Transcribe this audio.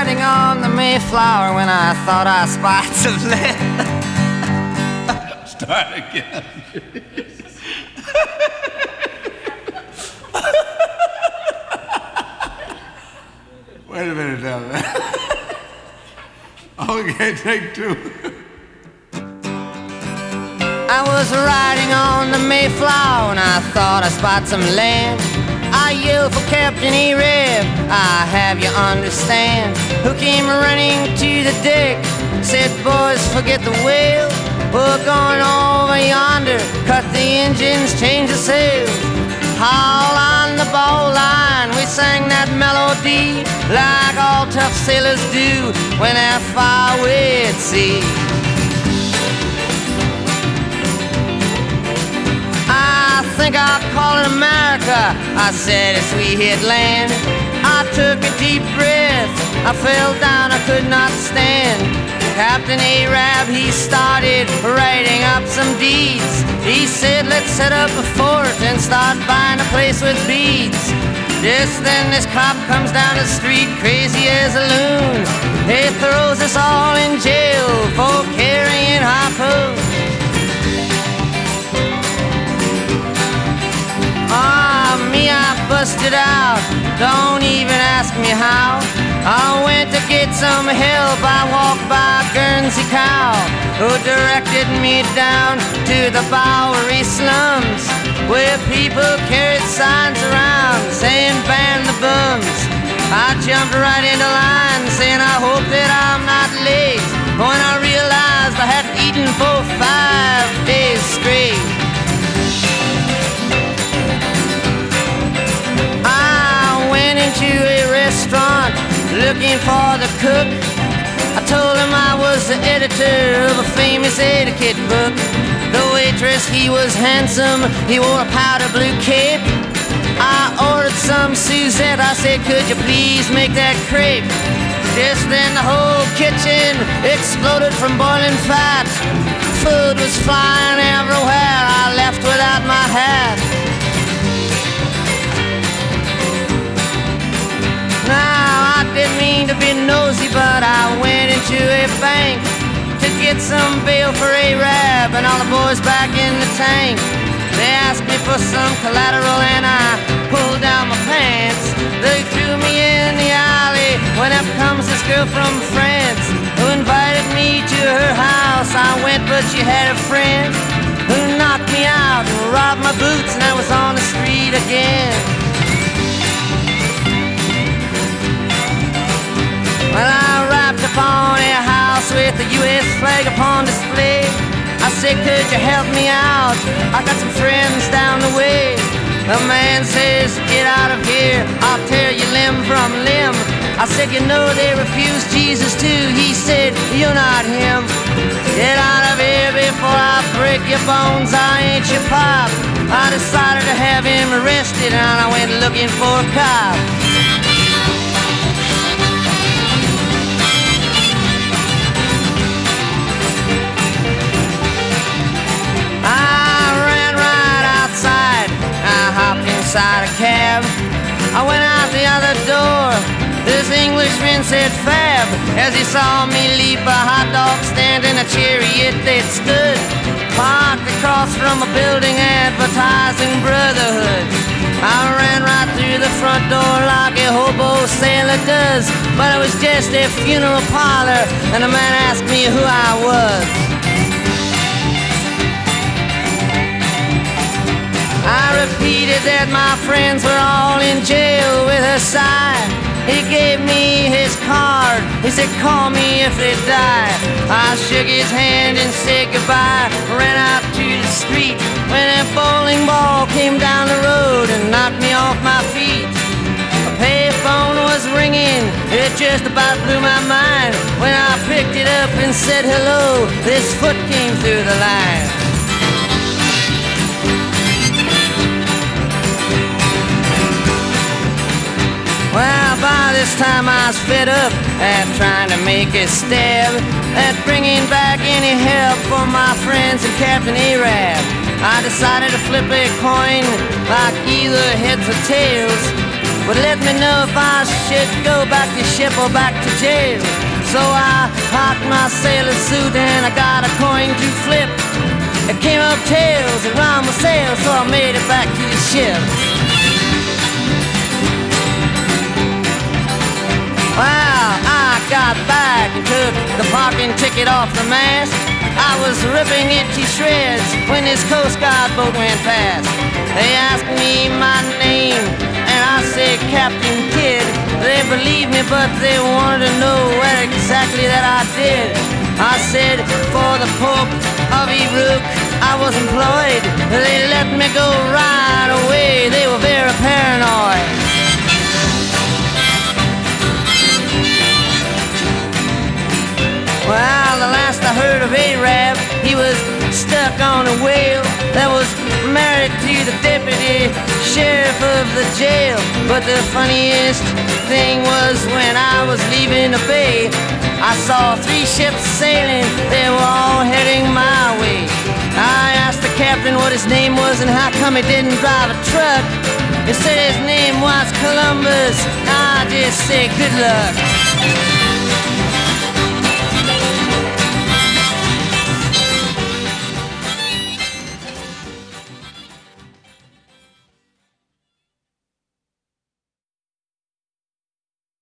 riding on the Mayflower when I thought I spied some land. Start again. Wait a minute now. Okay, take two. I was riding on the Mayflower and I thought I spied some land. I yelled for Captain Arab, I have you understand. Who came running to the deck, said, boys, forget the whale. We're going over yonder, cut the engines, change the sails. Haul on the bowline, we sang that melody like all tough sailors do when they're far away at sea. I think I'll call it America, I said as we hit land. I took a deep breath, I fell down, I could not stand. Captain Arab, he started writing up some deeds. He said, let's set up a fort and start buying a place with beads. Just then this cop comes down the street, crazy as a loon. He throws us all in jail for carrying harpoons. Me, I busted out, don't even ask me how. I went to get some help, I walked by Guernsey Cow, who directed me down to the Bowery slums, where people carried signs around saying ban the bums. I jumped right into line saying I hope that I'm not late, when I realized I hadn't eaten for 5 days straight. To a restaurant looking for the cook. I told him I was the editor of a famous etiquette book. The waitress, he was handsome, he wore a powder blue cape. I ordered some Suzette, I said, could you please make that crepe? Just then the whole kitchen exploded from boiling fat. Food was flying everywhere, I left without my hat. Now, I didn't mean to be nosy, but I went into a bank to get some bail for Arab and all the boys back in the tank. They asked me for some collateral and I pulled down my pants. They threw me in the alley when up comes this girl from France who invited me to her house. I went, but she had a friend who knocked me out and robbed my boots, and I was on the street again. Well, I arrived upon a house with the U.S. flag upon display. I said, could you help me out? I got some friends down the way. The man says, get out of here, I'll tear you limb from limb. I said, you know they refused Jesus too. He said, you're not him. Get out of here before I break your bones, I ain't your pop. I decided to have him arrested and I went looking for a cop. Inside a cab, I went out the other door. This Englishman said fab as he saw me leap a hot dog stand in a chariot that stood parked across from a building advertising brotherhood. I ran right through the front door like a hobo sailor does, but it was just a funeral parlor and the man asked me who I was. I repeated that my friends were all in jail with a sigh. He gave me his card, he said call me if they die. I shook his hand and said goodbye, ran out to the street when a bowling ball came down the road and knocked me off my feet. A payphone was ringing, it just about blew my mind. When I picked it up and said hello, this foot came through the line. Well, by this time I was fed up at trying to make a stab at bringing back any help for my friends and Captain Arab. I decided to flip a coin like either heads or tails. would let me know if I should go back to ship or back to jail. So I hocked my sailor suit and I got a coin to flip. It came up tails and round my sail, so I made it back to the ship. Well, I got back and took the parking ticket off the mast. I was ripping it to shreds when this Coast Guard boat went past. They asked me my name and I said Captain Kidd. They believed me but they wanted to know what exactly that I did. I said for the Pope of Uruk I was employed. They let me go right away. They were very paranoid. Well, the last I heard of Arab, he was stuck on a whale that was married to the deputy sheriff of the jail. But the funniest thing was when I was leaving the bay, I saw 3 ships sailing, they were all heading my way. I asked the captain what his name was and how come he didn't drive a truck. He said his name was Columbus. I just said good luck.